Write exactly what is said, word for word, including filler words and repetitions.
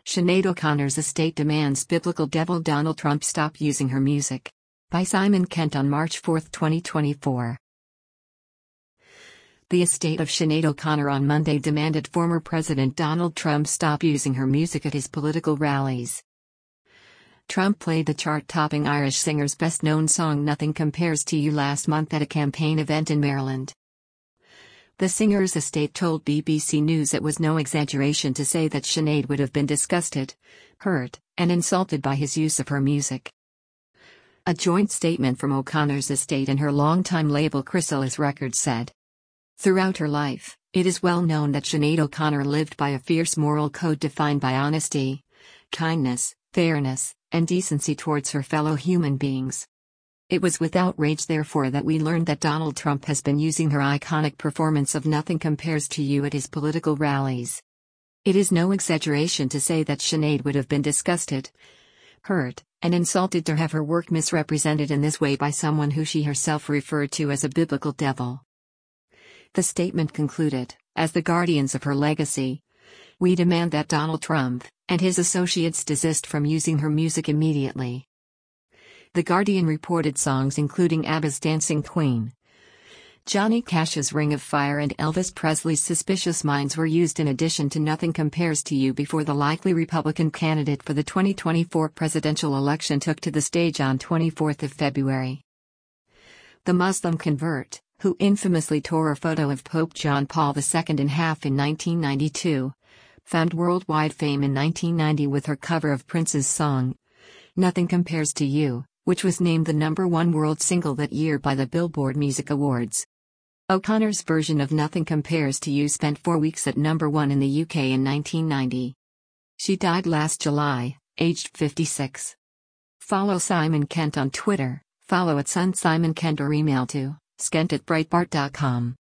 Sinead O'Connor's estate demands biblical devil Donald Trump stop using her music. By Simon Kent on March fourth, twenty twenty-four. The estate of Sinead O'Connor on Monday demanded former President Donald Trump stop using her music at his political rallies. Trump played the chart-topping Irish singer's best-known song Nothing Compares to You last month at a campaign event in Maryland. The singer's estate told B B C News it was no exaggeration to say that Sinead would have been disgusted, hurt, and insulted by his use of her music. A joint statement from O'Connor's estate and her longtime label Chrysalis Records said, "Throughout her life, it is well known that Sinead O'Connor lived by a fierce moral code defined by honesty, kindness, fairness, and decency towards her fellow human beings. It was with outrage therefore that we learned that Donald Trump has been using her iconic performance of Nothing Compares to You at his political rallies. It is no exaggeration to say that Sinead would have been disgusted, hurt, and insulted to have her work misrepresented in this way by someone who she herself referred to as a biblical devil." The statement concluded, "As the guardians of her legacy, we demand that Donald Trump and his associates desist from using her music immediately." The Guardian reported songs including ABBA's Dancing Queen, Johnny Cash's Ring of Fire and Elvis Presley's Suspicious Minds were used in addition to Nothing Compares to You before the likely Republican candidate for the twenty twenty-four presidential election took to the stage on twenty-fourth of February. The Muslim convert, who infamously tore a photo of Pope John Paul the Second in half in nineteen ninety-two, found worldwide fame in nineteen ninety with her cover of Prince's song, Nothing Compares to You, which was named the number one world single that year by the Billboard Music Awards. O'Connor's version of Nothing Compares to You spent four weeks at number one in the U K in nineteen ninety. She died last July, aged fifty-six. Follow Simon Kent on Twitter, follow at Sun Simon Kent or email to skent at breitbart dot com.